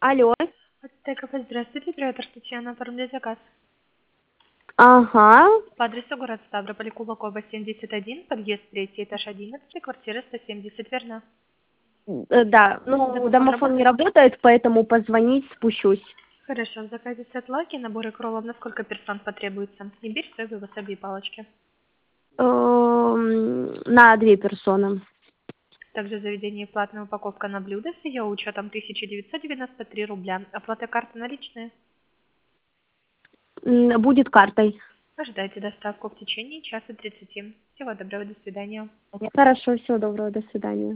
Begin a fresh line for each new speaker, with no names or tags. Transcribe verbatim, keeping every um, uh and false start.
Алло.
ТКП, здравствуйте, оператор Татьяна, оформляю заказ.
Ага.
По адресу город Ставрополь, Кулакова, семьдесят один, подъезд третий, этаж одиннадцать, квартира сто семьдесят, верно?
Э, Да, ну,
Домофон
домофон не
работает?
работает, поэтому позвонить спущусь.
Хорошо, в заказе сетлаки, наборы кролов, на сколько персон потребуется? Имбирь, соевый, васаби и палочки.
Эм, На две персоны.
Также в заведении платная упаковка на блюдо с ее учетом тысяча девятьсот девяносто три рубля. Оплата карты наличные.
М, Будет картой.
Ожидайте доставку в течение часа тридцати. Всего доброго, до свидания.
Хорошо, всего доброго, до свидания.